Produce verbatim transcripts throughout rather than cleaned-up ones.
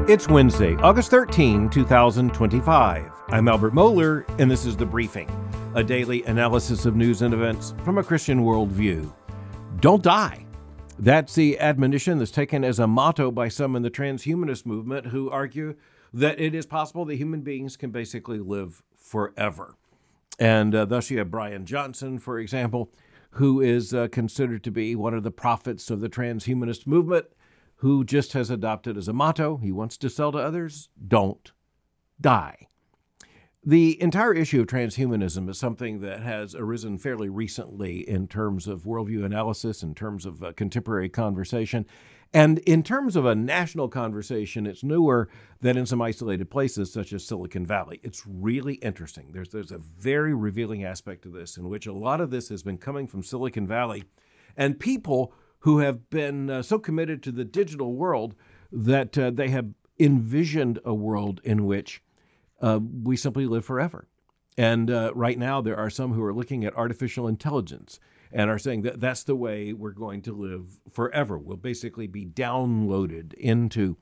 It's Wednesday, August thirteenth, twenty twenty-five. I'm Albert Mohler, and this is The Briefing, a daily analysis of news and events from a Christian worldview. Don't die. That's the admonition that's taken as a motto by some in the transhumanist movement who argue that it is possible that human beings can basically live forever. And uh, thus you have Brian Johnson, for example, who is uh, considered to be one of the prophets of the transhumanist movement, who just has adopted as a motto he wants to sell to others, don't die. The entire issue of transhumanism is something that has arisen fairly recently in terms of worldview analysis, in terms of uh, contemporary conversation, and in terms of a national conversation, it's newer than in some isolated places such as Silicon Valley. It's really interesting. There's, there's a very revealing aspect to this in which a lot of this has been coming from Silicon Valley and people who have been uh, so committed to the digital world that uh, they have envisioned a world in which uh, we simply live forever. And uh, right now, there are some who are looking at artificial intelligence and are saying that that's the way we're going to live forever. We'll basically be downloaded into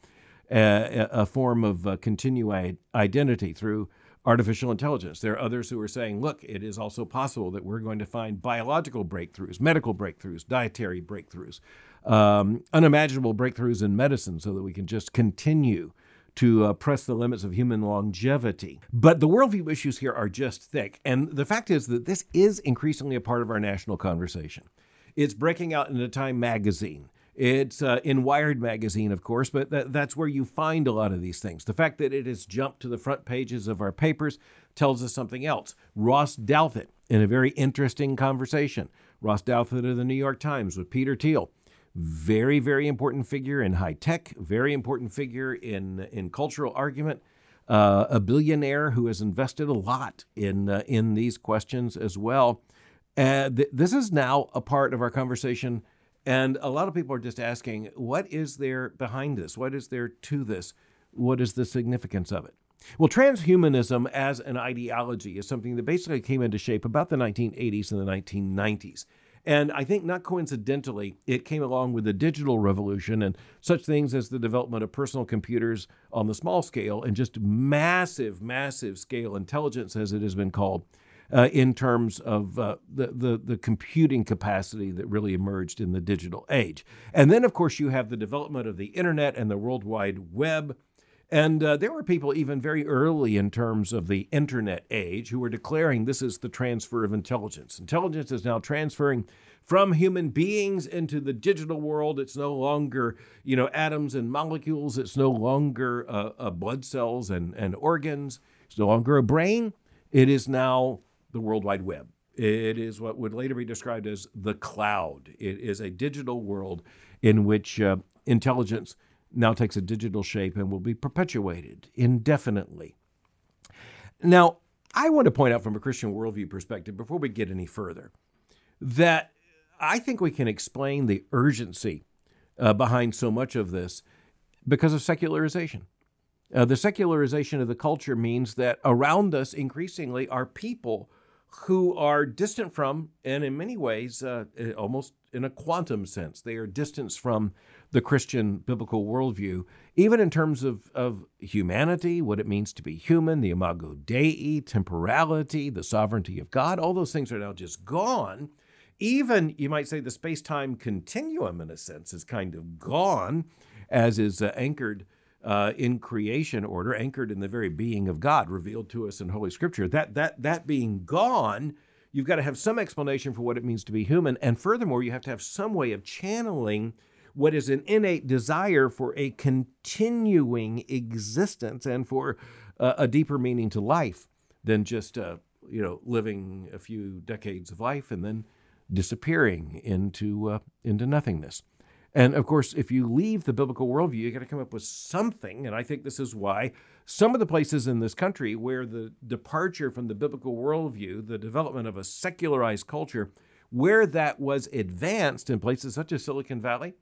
a, a form of uh, continued identity through artificial intelligence. There are others who are saying, look, it is also possible that we're going to find biological breakthroughs, medical breakthroughs, dietary breakthroughs, um, unimaginable breakthroughs in medicine so that we can just continue to uh, press the limits of human longevity. But the worldview issues here are just thick. And the fact is that this is increasingly a part of our national conversation. It's breaking out in the Time magazine. It's uh, in Wired magazine, of course, but that, that's where you find a lot of these things. The fact that it has jumped to the front pages of our papers tells us something else. Ross Douthat, in a very interesting conversation. Ross Douthat of the New York Times with Peter Thiel. Very, very important figure in high tech, very important figure in, in cultural argument, uh, a billionaire who has invested a lot in, uh, in these questions as well. Uh, th- this is now a part of our conversation. And a lot of people are just asking, what is there behind this? What is there to this? What is the significance of it? Well, transhumanism as an ideology is something that basically came into shape about the nineteen eighties and the nineteen nineties. And I think not coincidentally, it came along with the digital revolution and such things as the development of personal computers on the small scale and just massive, massive scale intelligence, as it has been called. Uh, in terms of uh, the, the the computing capacity that really emerged in the digital age. And then, of course, you have the development of the internet and the World Wide Web. And uh, there were people even very early in terms of the internet age who were declaring this is the transfer of intelligence. Intelligence is now transferring from human beings into the digital world. It's no longer, you know, atoms and molecules. It's no longer uh, uh, blood cells and, and organs. It's no longer a brain. It is now the World Wide Web. It is what would later be described as the cloud. It is a digital world in which uh, intelligence now takes a digital shape and will be perpetuated indefinitely. Now, I want to point out from a Christian worldview perspective, before we get any further, that I think we can explain the urgency uh, behind so much of this because of secularization. Uh, the secularization of the culture means that around us increasingly are people who are distant from, and in many ways, uh, almost in a quantum sense, they are distanced from the Christian biblical worldview, even in terms of, of humanity, what it means to be human, the imago Dei, temporality, the sovereignty of God. All those things are now just gone. Even, you might say, the space-time continuum, in a sense, is kind of gone, as is uh, anchored Uh, in creation order, anchored in the very being of God, revealed to us in Holy Scripture. That that that being gone, you've got to have some explanation for what it means to be human. And furthermore, you have to have some way of channeling what is an innate desire for a continuing existence and for uh, a deeper meaning to life than just, uh, you know, living a few decades of life and then disappearing into uh, into nothingness. And of course, if you leave the biblical worldview, you got to come up with something. And I think this is why some of the places in this country where the departure from the biblical worldview, the development of a secularized culture, where that was advanced in places such as Silicon Valley,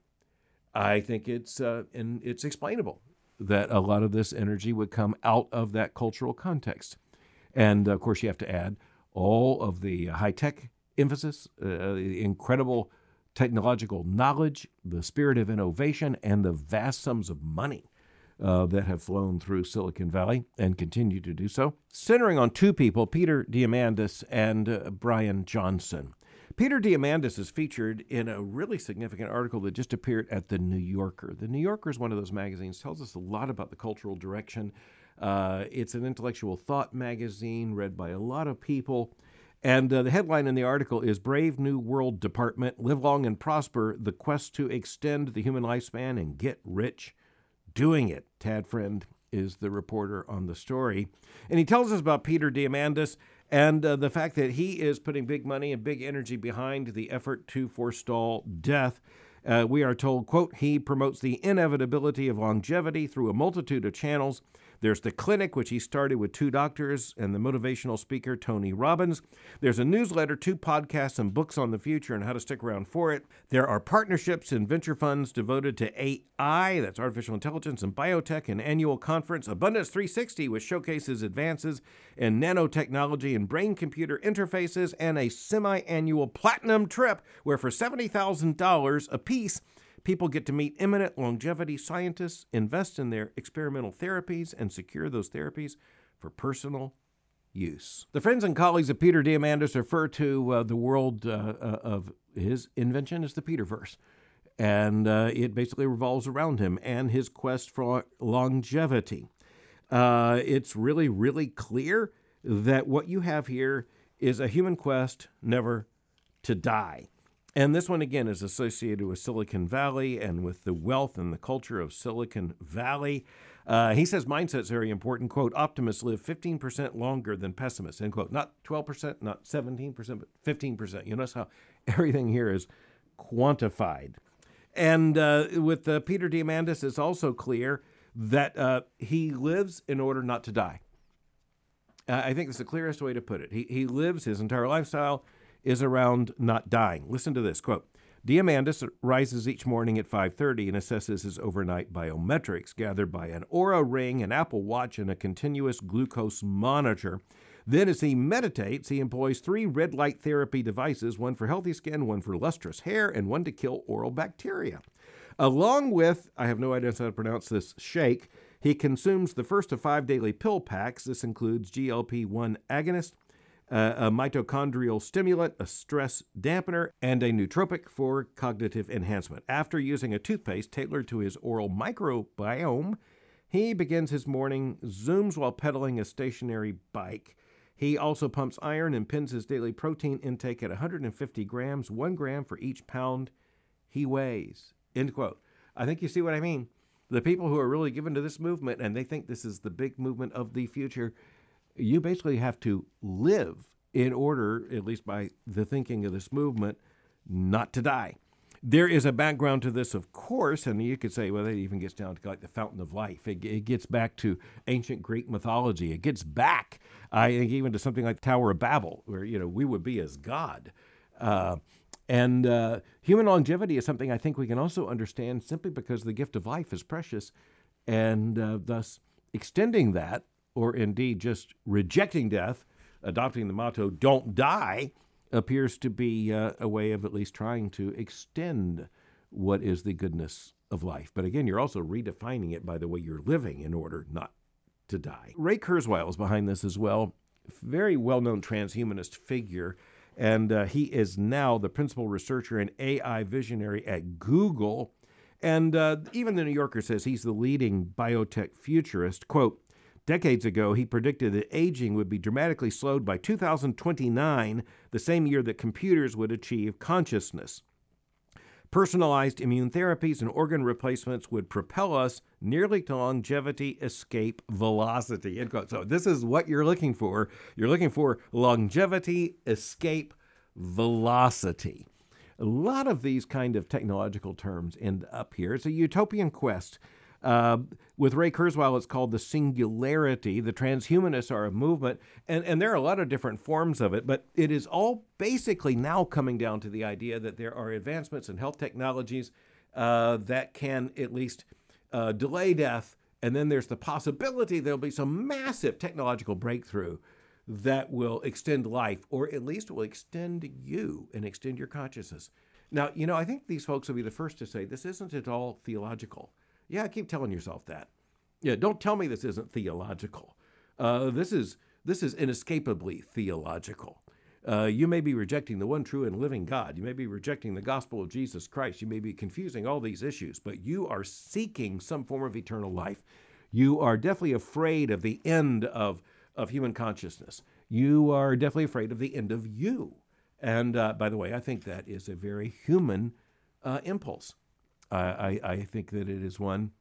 I think it's uh, and it's explainable that a lot of this energy would come out of that cultural context. And of course, you have to add all of the high-tech emphasis, uh, the incredible technological knowledge, the spirit of innovation, and the vast sums of money uh, that have flown through Silicon Valley and continue to do so, centering on two people, Peter Diamandis and uh, Brian Johnson. Peter Diamandis is featured in a really significant article that just appeared at The New Yorker. The New Yorker is one of those magazines, tells us a lot about the cultural direction. Uh, it's an intellectual thought magazine read by a lot of people. And uh, the headline in the article is Brave New World Department, Live Long and Prosper, the quest to extend the human lifespan and get rich doing it. Tad Friend is the reporter on the story. And he tells us about Peter Diamandis and uh, the fact that he is putting big money and big energy behind the effort to forestall death. Uh, we are told, quote, he promotes the inevitability of longevity through a multitude of channels. There's the clinic, which he started with two doctors and the motivational speaker, Tony Robbins. There's a newsletter, two podcasts, and books on the future and how to stick around for it. There are partnerships and venture funds devoted to A I, that's artificial intelligence, and biotech, an annual conference, Abundance three sixty, which showcases advances in nanotechnology and brain-computer interfaces, and a semi-annual platinum trip where for seventy thousand dollars a piece, people get to meet eminent longevity scientists, invest in their experimental therapies, and secure those therapies for personal use. The friends and colleagues of Peter Diamandis refer to uh, the world uh, uh, of his invention as the Peterverse. And uh, it basically revolves around him and his quest for longevity. Uh, it's really, really clear that what you have here is a human quest never to die. And this one, again, is associated with Silicon Valley and with the wealth and the culture of Silicon Valley. Uh, he says mindset's very important. Quote, optimists live fifteen percent longer than pessimists, end quote. Not twelve percent, not seventeen percent, but fifteen percent. You notice how everything here is quantified. And uh, with uh, Peter Diamandis, it's also clear that uh, he lives in order not to die. Uh, I think that's the clearest way to put it. He, he lives, his entire lifestyle is around not dying. Listen to this, quote, Diamandis rises each morning at five thirty and assesses his overnight biometrics gathered by an Oura Ring, an Apple Watch, and a continuous glucose monitor. Then as he meditates, he employs three red light therapy devices, one for healthy skin, one for lustrous hair, and one to kill oral bacteria. Along with, I have no idea how to pronounce this, shake, he consumes the first of five daily pill packs. This includes G L P one agonist, Uh, a mitochondrial stimulant, a stress dampener, and a nootropic for cognitive enhancement. After using a toothpaste tailored to his oral microbiome, he begins his morning zooms while pedaling a stationary bike. He also pumps iron and pins his daily protein intake at one hundred fifty grams, one gram for each pound he weighs. End quote. I think you see what I mean. The people who are really given to this movement, and they think this is the big movement of the future, you basically have to live in order, at least by the thinking of this movement, not to die. There is a background to this, of course, and you could say, well, it even gets down to like the fountain of life. It, it gets back to ancient Greek mythology. It gets back, I think, even to something like the Tower of Babel, where, you know, we would be as God. Uh, and uh, human longevity is something I think we can also understand simply because the gift of life is precious, and uh, thus extending that, or indeed just rejecting death, adopting the motto, don't die, appears to be uh, a way of at least trying to extend what is the goodness of life. But again, you're also redefining it by the way you're living in order not to die. Ray Kurzweil is behind this as well, very well-known transhumanist figure, and uh, he is now the principal researcher and A I visionary at Google. And uh, even the New Yorker says he's the leading biotech futurist. Quote, decades ago, he predicted that aging would be dramatically slowed by two thousand twenty-nine, the same year that computers would achieve consciousness. Personalized immune therapies and organ replacements would propel us nearly to longevity escape velocity. End quote. So this is what you're looking for. You're looking for longevity escape velocity. A lot of these kind of technological terms end up here. It's a utopian quest. Uh, with Ray Kurzweil, it's called the singularity. The transhumanists are a movement, and, and there are a lot of different forms of it, but it is all basically now coming down to the idea that there are advancements in health technologies uh, that can at least uh, delay death, and then there's the possibility there'll be some massive technological breakthrough that will extend life, or at least will extend you and extend your consciousness. Now, you know, I think these folks will be the first to say this isn't at all theological. Yeah, keep telling yourself that. Yeah, don't tell me this isn't theological. Uh, this is this is inescapably theological. Uh, you may be rejecting the one true and living God. You may be rejecting the gospel of Jesus Christ. You may be confusing all these issues, but you are seeking some form of eternal life. You are definitely afraid of the end of, of human consciousness. You are definitely afraid of the end of you. And uh, by the way, I think that is a very human uh, impulse. Uh, I, I think that it is one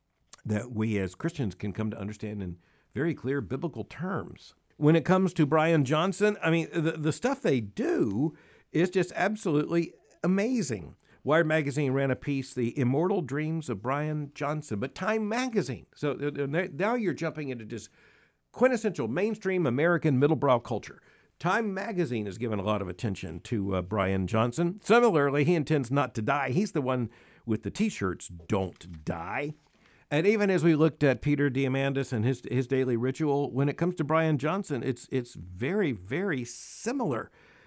that we as Christians can come to understand in very clear biblical terms. When it comes to Brian Johnson, I mean, the, the stuff they do is just absolutely amazing. Wired Magazine ran a piece, The Immortal Dreams of Brian Johnson, but Time Magazine. So now you're jumping into just quintessential mainstream American middle-brow culture. Time Magazine has given a lot of attention to uh, Brian Johnson. Similarly, he intends not to die. He's the one with the T-shirts, Don't Die. And even as we looked at Peter Diamandis and his his daily ritual, when it comes to Brian Johnson, it's it's very, very similar.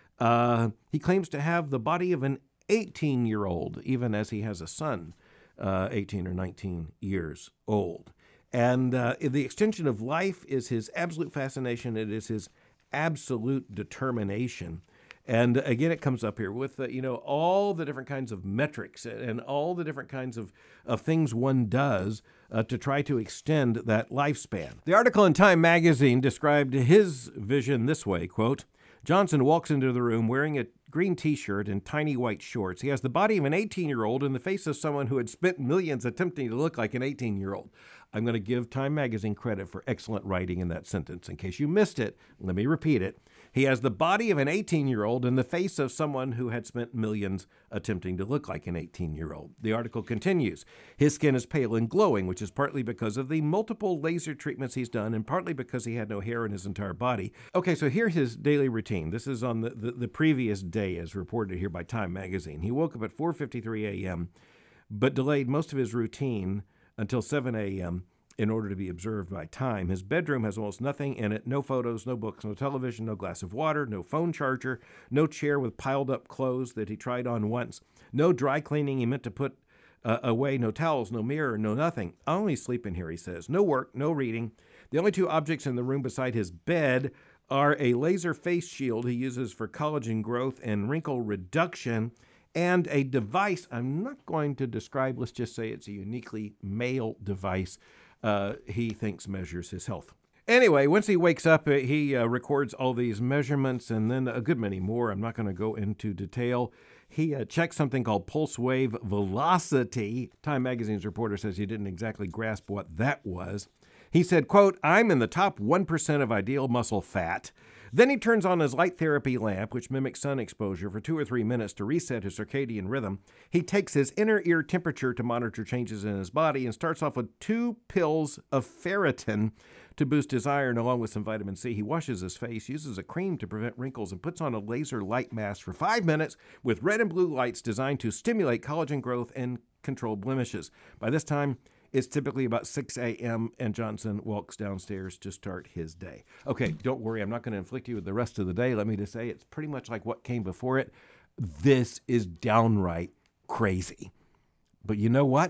Uh, he claims to have the body of an eighteen-year-old, even as he has a son, uh, eighteen or nineteen years old. And uh, the extension of life is his absolute fascination. It is his absolute determination. And again, it comes up here with, uh, you know, all the different kinds of metrics and all the different kinds of, of things one does uh, to try to extend that lifespan. The article in Time Magazine described his vision this way, quote, Johnson walks into the room wearing a green T-shirt and tiny white shorts. He has the body of an eighteen-year-old and the face of someone who had spent millions attempting to look like an eighteen-year-old. I'm going to give Time Magazine credit for excellent writing in that sentence. In case you missed it, let me repeat it. He has the body of an eighteen-year-old and the face of someone who had spent millions attempting to look like an eighteen-year-old. The article continues. His skin is pale and glowing, which is partly because of the multiple laser treatments he's done and partly because he had no hair in his entire body. Okay, so here's his daily routine. This is on the, the, the previous day, as reported here by Time Magazine. He woke up at four fifty-three a.m., but delayed most of his routine until seven a.m., in order to be observed by Time. His bedroom has almost nothing in it, no photos, no books, no television, no glass of water, no phone charger, no chair with piled up clothes that he tried on once, no dry cleaning he meant to put uh, away, no towels, no mirror, no nothing. I only sleep in here, he says. No work, no reading. The only two objects in the room beside his bed are a laser face shield he uses for collagen growth and wrinkle reduction, and a device I'm not going to describe. Let's just say it's a uniquely male device Uh, he thinks measures his health. Anyway, once he wakes up, he uh, records all these measurements and then a good many more. I'm not going to go into detail. He uh, checks something called pulse wave velocity. Time Magazine's reporter says he didn't exactly grasp what that was. He said, quote, I'm in the top one percent of ideal muscle fat. Then he turns on his light therapy lamp, which mimics sun exposure, for two or three minutes to reset his circadian rhythm. He takes his inner ear temperature to monitor changes in his body and starts off with two pills of ferritin to boost his iron along with some vitamin C. He washes his face, uses a cream to prevent wrinkles, and puts on a laser light mask for five minutes with red and blue lights designed to stimulate collagen growth and control blemishes. By this time, it's typically about six a.m., and Johnson walks downstairs to start his day. Okay, don't worry. I'm not going to inflict you with the rest of the day. Let me just say it's pretty much like what came before it. This is downright crazy. But you know what?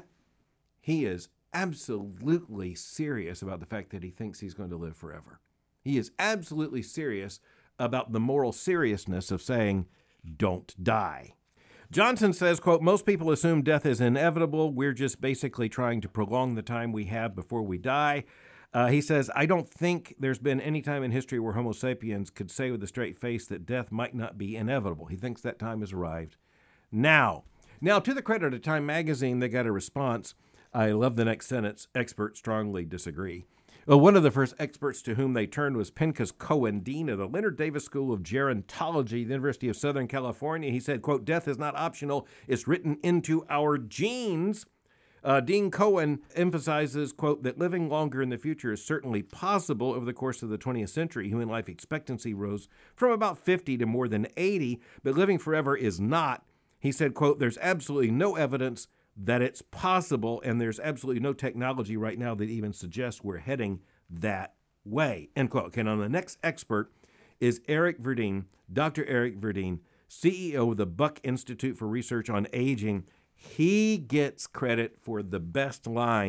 He is absolutely serious about the fact that he thinks he's going to live forever. He is absolutely serious about the moral seriousness of saying, don't die. Johnson says, quote, most people assume death is inevitable. We're just basically trying to prolong the time we have before we die. Uh, he says, I don't think there's been any time in history where Homo sapiens could say with a straight face that death might not be inevitable. He thinks that time has arrived now. Now, to the credit of Time Magazine, they got a response. I love the next sentence. Experts strongly disagree. Well, one of the first experts to whom they turned was Pincus Cohen, dean of the Leonard Davis School of Gerontology, the University of Southern California. He said, quote, death is not optional. It's written into our genes. Uh, Dean Cohen emphasizes, quote, that living longer in the future is certainly possible. Over the course of the twentieth century, human life expectancy rose from about fifty to more than eighty, but living forever is not. He said, quote, there's absolutely no evidence that it's possible, and there's absolutely no technology right now that even suggests we're heading that way, end quote. Okay, now the next expert is Eric Verdin, Doctor Eric Verdin, C E O of the Buck Institute for Research on Aging. He gets credit for the best line,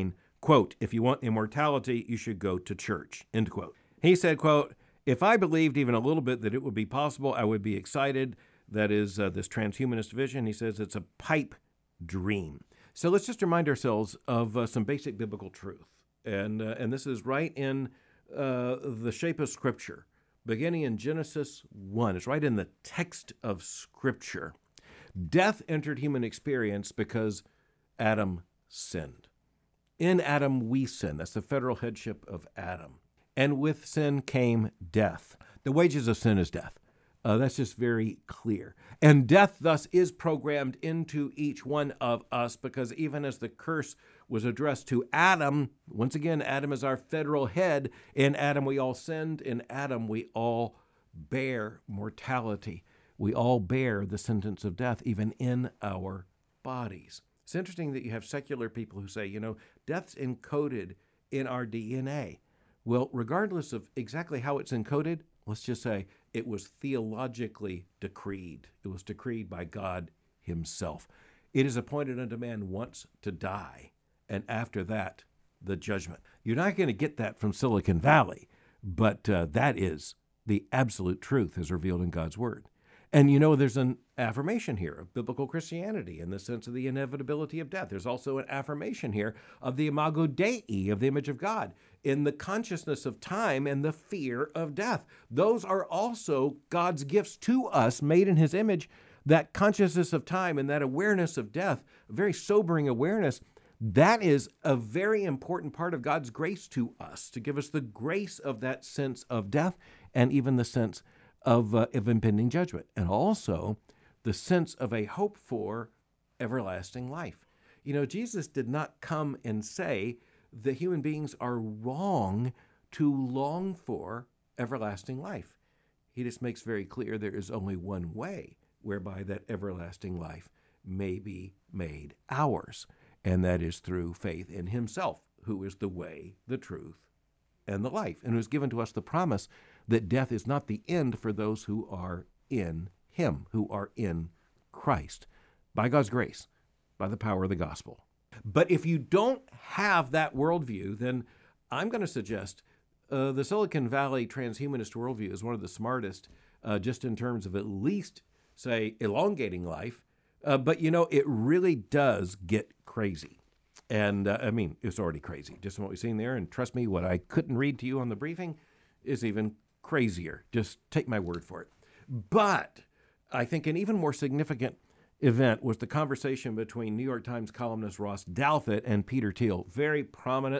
Quote, if you want immortality, you should go to church, end quote. He said, quote, if I believed even a little bit that it would be possible, I would be excited. That is uh, this transhumanist vision. He says it's a pipe dream. So let's just remind ourselves of uh, some basic biblical truth. And, uh, and this is right in uh, the shape of Scripture, beginning in Genesis one. It's right in the text of Scripture. Death entered human experience because Adam sinned. In Adam, we sin. That's the federal headship of Adam. And with sin came death. The wages of sin is death. Uh, that's just very clear. And death thus is programmed into each one of us, because even as the curse was addressed to Adam, once again, Adam is our federal head. In Adam we all sinned. In Adam we all bear mortality. We all bear the sentence of death, even in our bodies. It's interesting that you have secular people who say, you know, death's encoded in our D N A. Well, regardless of exactly how it's encoded, let's just say it was theologically decreed. It was decreed by God himself. It is appointed unto man once to die, and after that, the judgment. You're not going to get that from Silicon Valley, but uh, that is the absolute truth as revealed in God's Word. And you know, there's an affirmation here of biblical Christianity in the sense of the inevitability of death. There's also an affirmation here of the imago Dei, of the image of God, in the consciousness of time and the fear of death. Those are also God's gifts to us, made in his image. That consciousness of time and that awareness of death, a very sobering awareness, that is a very important part of God's grace to us, to give us the grace of that sense of death and even the sense Of, uh, of impending judgment, and also the sense of a hope for everlasting life. You know, Jesus did not come and say that human beings are wrong to long for everlasting life. He just makes very clear there is only one way whereby that everlasting life may be made ours, and that is through faith in himself, who is the way, the truth, and the life, and who has given to us the promise that death is not the end for those who are in him, who are in Christ, by God's grace, by the power of the gospel. But if you don't have that worldview, then I'm going to suggest uh, the Silicon Valley transhumanist worldview is one of the smartest, uh, just in terms of at least, say, elongating life. Uh, but, you know, it really does get crazy. And, uh, I mean, it's already crazy, just from what we've seen there. And trust me, what I couldn't read to you on the briefing is even crazier. Just take my word for it. But I think an even more significant event was the conversation between New York Times columnist Ross Douthat and Peter Thiel, very prominent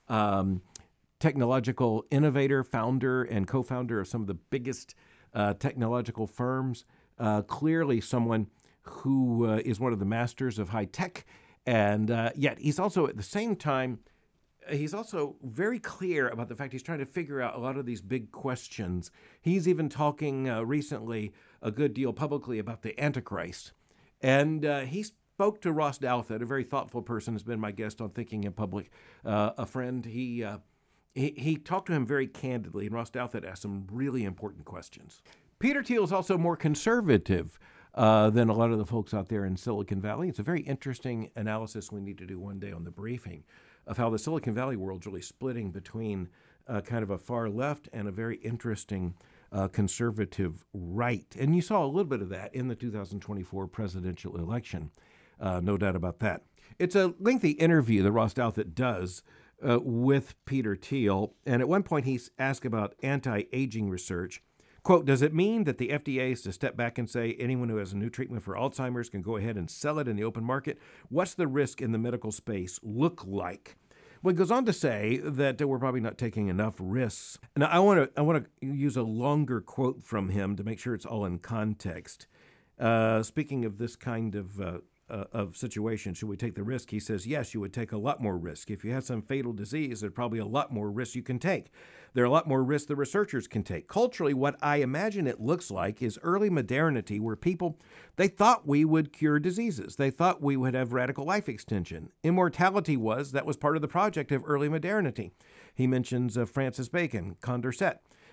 um, technological innovator, founder, and co-founder of some of the biggest uh, technological firms. Uh, clearly someone who uh, is one of the masters of high tech. And uh, yet he's also, at the same time, he's also very clear about the fact he's trying to figure out a lot of these big questions. He's even talking uh, recently a good deal publicly about the Antichrist. And uh, he spoke to Ross Douthat, a very thoughtful person, has been my guest on Thinking in Public, uh, a friend. He, uh, he he talked to him very candidly, and Ross Douthat asked some really important questions. Peter Thiel is also more conservative Uh, than a lot of the folks out there in Silicon Valley. It's a very interesting analysis we need to do one day on the briefing of how the Silicon Valley world's really splitting between uh, kind of a far left and a very interesting uh, conservative right. And you saw a little bit of that in the two thousand twenty-four presidential election, uh, no doubt about that. It's a lengthy interview that Ross Douthat does uh, with Peter Thiel, and at one point he's asked about anti-aging research. Quote, does it mean that the F D A is to step back and say anyone who has a new treatment for Alzheimer's can go ahead and sell it in the open market? What's the risk in the medical space look like? Well, it goes on to say that we're probably not taking enough risks. Now, I want to I want to use a longer quote from him to make sure it's all in context. Uh, speaking of this kind of uh, uh, of situation, should we take the risk? He says, yes, you would take a lot more risk. If you have some fatal disease, there's probably a lot more risks you can take. There are a lot more risks the researchers can take. Culturally, what I imagine it looks like is early modernity, where people, they thought we would cure diseases. They thought we would have radical life extension. Immortality was, that was part of the project of early modernity. He mentions uh, Francis Bacon, Condorcet.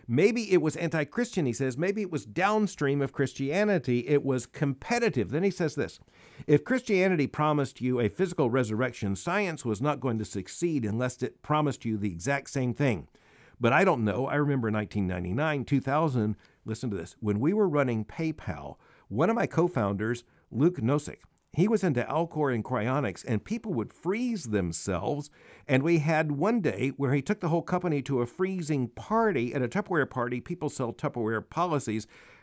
Maybe it was anti-Christian, he says. Maybe it was downstream of Christianity. It was competitive. Then he says this: if Christianity promised you a physical resurrection, science was not going to succeed unless it promised you the exact same thing. But I don't know. I remember nineteen ninety-nine, two thousand, listen to this, when we were running PayPal, one of my co-founders, Luke Nosek, he was into Alcor and cryonics, and people would freeze themselves. And we had one day where he took the whole company to a freezing party. At a Tupperware party, people sell Tupperware policies.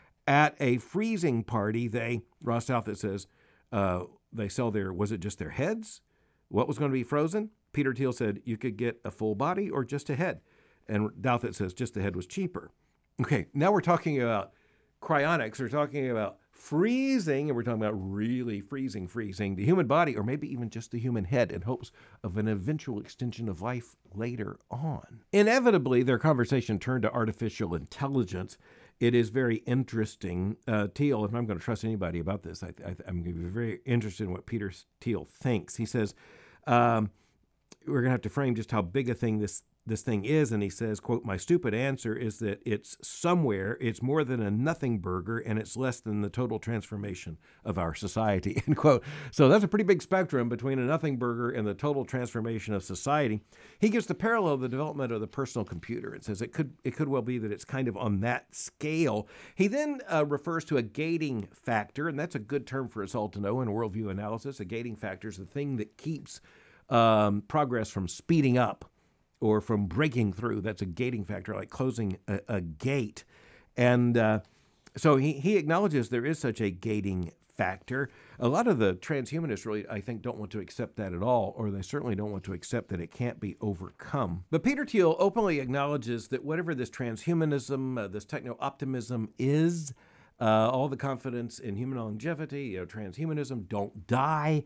At a freezing party, they, Ross Douthat says, uh, they sell their, was it just their heads? What was going to be frozen? Peter Thiel said you could get a full body or just a head. And Douthat says just the head was cheaper. Okay, now we're talking about cryonics. We're talking about freezing, and we're talking about really freezing, freezing the human body, or maybe even just the human head, in hopes of an eventual extension of life later on. Inevitably, their conversation turned to artificial intelligence. It is very interesting. Uh, Thiel, if I'm going to trust anybody about this, I, I, I'm going to be very interested in what Peter Thiel thinks. He says, um, we're going to have to frame just how big a thing this this thing is, and he says, quote, my stupid answer is that it's somewhere, it's more than a nothing burger, and it's less than the total transformation of our society, end quote. So that's a pretty big spectrum between a nothing burger and the total transformation of society. He gives the parallel of the development of the personal computer and says it could it could well be that it's kind of on that scale. He then uh, refers to a gating factor, and that's a good term for us all to know in worldview analysis. A gating factor is the thing that keeps um, progress from speeding up or from breaking through. That's a gating factor, like closing a, a gate. And uh, so he, he acknowledges there is such a gating factor. A lot of the transhumanists really, I think, don't want to accept that at all, or they certainly don't want to accept that it can't be overcome. But Peter Thiel openly acknowledges that whatever this transhumanism, uh, this techno-optimism is, uh, all the confidence in human longevity, you know, transhumanism, don't die,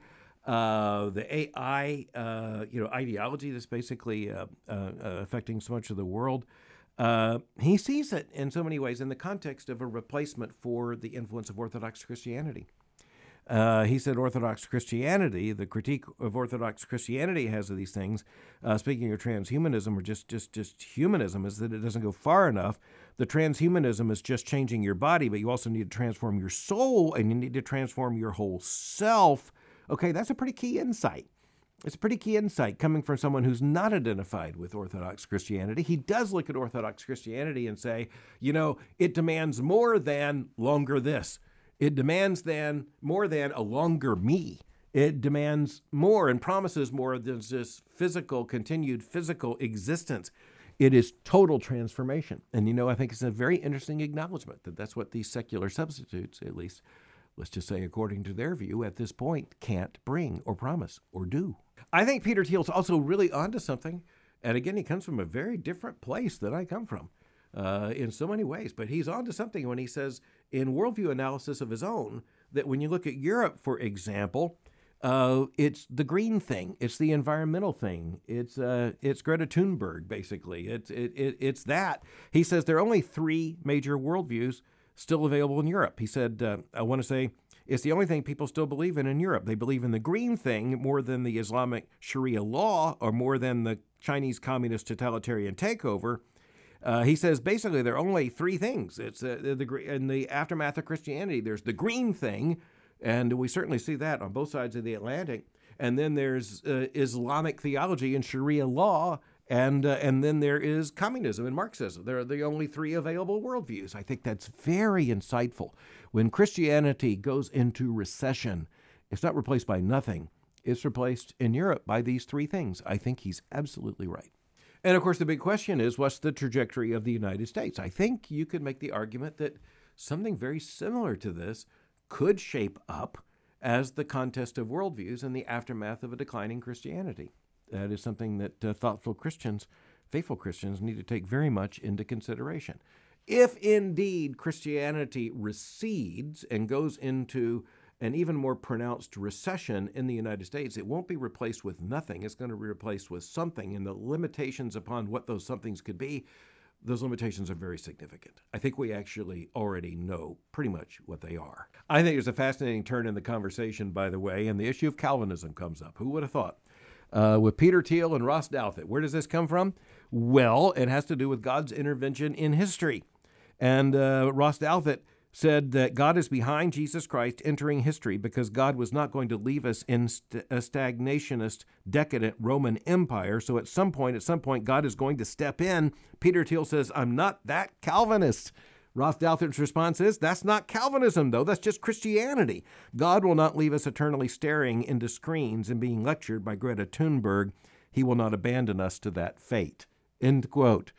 Uh, the A I, uh, you know, ideology that's basically uh, uh, affecting so much of the world. Uh, he sees it in so many ways in the context of a replacement for the influence of Orthodox Christianity. Uh, he said Orthodox Christianity, the critique of Orthodox Christianity has of these things, uh, speaking of transhumanism or just, just, just humanism, is that it doesn't go far enough. The transhumanism is just changing your body, but you also need to transform your soul, and you need to transform your whole self. Okay, that's a pretty key insight. It's a pretty key insight coming from someone who's not identified with Orthodox Christianity. He does look at Orthodox Christianity and say, you know, it demands more than longer this. It demands than more than a longer me. It demands more and promises more than just physical, continued physical existence. It is total transformation. And, you know, I think it's a very interesting acknowledgement that that's what these secular substitutes, at least, let's just say according to their view at this point, can't bring or promise or do. I think Peter Thiel's also really onto something. And again, he comes from a very different place than I come from uh, in so many ways. But he's onto something when he says in worldview analysis of his own that when you look at Europe, for example, uh, it's the green thing. It's the environmental thing. It's uh, it's Greta Thunberg, basically. It's, it, it, it's that. He says there are only three major worldviews still available in Europe. He said, uh, I want to say, it's the only thing people still believe in in Europe. They believe in the green thing more than the Islamic Sharia law or more than the Chinese communist totalitarian takeover. Uh, he says basically there are only three things. It's uh, the, the in the aftermath of Christianity. There's the green thing, and we certainly see that on both sides of the Atlantic. And then there's uh, Islamic theology and Sharia law. And uh, and then there is communism and Marxism. They're the only three available worldviews. I think that's very insightful. When Christianity goes into recession, it's not replaced by nothing. It's replaced in Europe by these three things. I think he's absolutely right. And of course, the big question is, what's the trajectory of the United States? I think you could make the argument that something very similar to this could shape up as the contest of worldviews in the aftermath of a declining Christianity. That is something that uh, thoughtful Christians, faithful Christians, need to take very much into consideration. If indeed Christianity recedes and goes into an even more pronounced recession in the United States, it won't be replaced with nothing. It's going to be replaced with something, and the limitations upon what those somethings could be, those limitations are very significant. I think we actually already know pretty much what they are. I think there's a fascinating turn in the conversation, by the way, and the issue of Calvinism comes up. Who would have thought? uh, with Peter Thiel and Ross Douthat. Where does this come from? Well, it has to do with God's intervention in history. And uh, Ross Douthat said that God is behind Jesus Christ entering history because God was not going to leave us in st- a stagnationist, decadent Roman Empire. So at some point, at some point, God is going to step in. Peter Thiel says, I'm not that Calvinist. Ross Douthat's response is, that's not Calvinism, though. That's just Christianity. God will not leave us eternally staring into screens and being lectured by Greta Thunberg. He will not abandon us to that fate. End quote.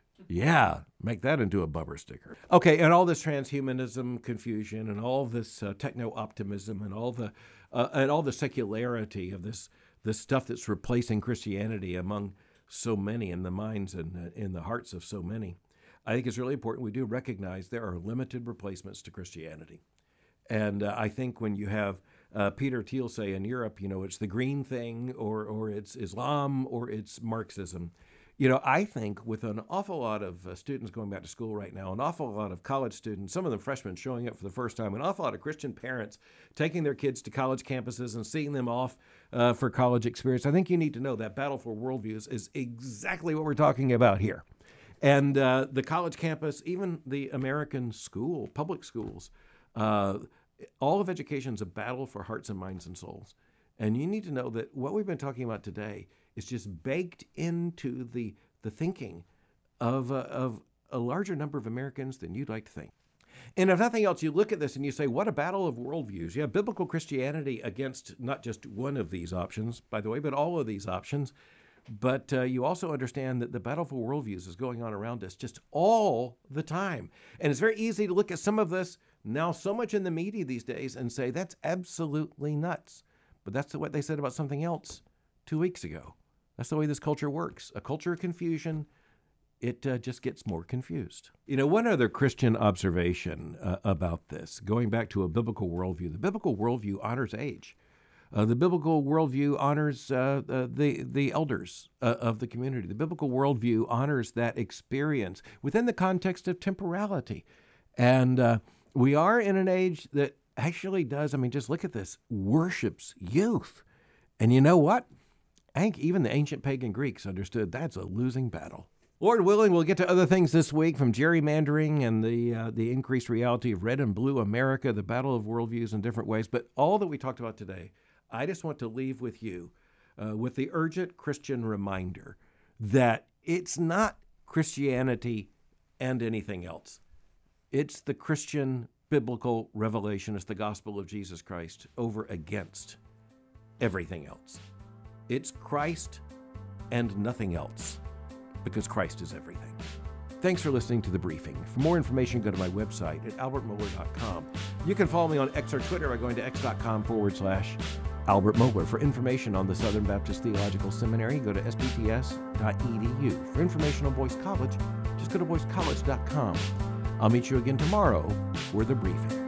Yeah, make that into a bumper sticker. Okay, and all this transhumanism confusion and all this uh, techno-optimism and all the uh, and all the secularity of this this stuff that's replacing Christianity among so many in the minds and uh, in the hearts of so many. I think it's really important we do recognize there are limited replacements to Christianity. And uh, I think when you have uh, Peter Thiel say in Europe, you know, it's the green thing or or it's Islam or it's Marxism. You know, I think with an awful lot of uh, students going back to school right now, an awful lot of college students, some of them freshmen showing up for the first time, an awful lot of Christian parents taking their kids to college campuses and seeing them off uh, for college experience, I think you need to know that battle for worldviews is exactly what we're talking about here. And uh, the college campus, even the American school, public schools, uh, all of education is a battle for hearts and minds and souls. And you need to know that what we've been talking about today is just baked into the the thinking of, uh, of a larger number of Americans than you'd like to think. And if nothing else, you look at this and you say, what a battle of worldviews. You have biblical Christianity against not just one of these options, by the way, but all of these options. But uh, you also understand that the battle for worldviews is going on around us just all the time. And it's very easy to look at some of this now so much in the media these days and say, that's absolutely nuts. But that's what they said about something else two weeks ago. That's the way this culture works. A culture of confusion, it uh, just gets more confused. You know, one other Christian observation uh, about this, going back to a biblical worldview, the biblical worldview honors age. Uh, the biblical worldview honors uh, uh, the, the elders uh, of the community. The biblical worldview honors that experience within the context of temporality. And uh, we are in an age that actually does, I mean, just look at this, worships youth. And you know what? I think even the ancient pagan Greeks understood that's a losing battle. Lord willing, we'll get to other things this week, from gerrymandering and the uh, the increased reality of red and blue America, the battle of worldviews in different ways. But all that we talked about today, I just want to leave with you uh, with the urgent Christian reminder that it's not Christianity and anything else. It's the Christian biblical revelation. It's the gospel of Jesus Christ over against everything else. It's Christ and nothing else, because Christ is everything. Thanks for listening to The Briefing. For more information, go to my website at albert mohler dot com. You can follow me on X or Twitter by going to x.com forward slash Albert Mohler. For information on the Southern Baptist Theological Seminary, go to s b t s dot e d u. For information on Boyce College, just go to boyce college dot com. I'll meet you again tomorrow for The Briefing.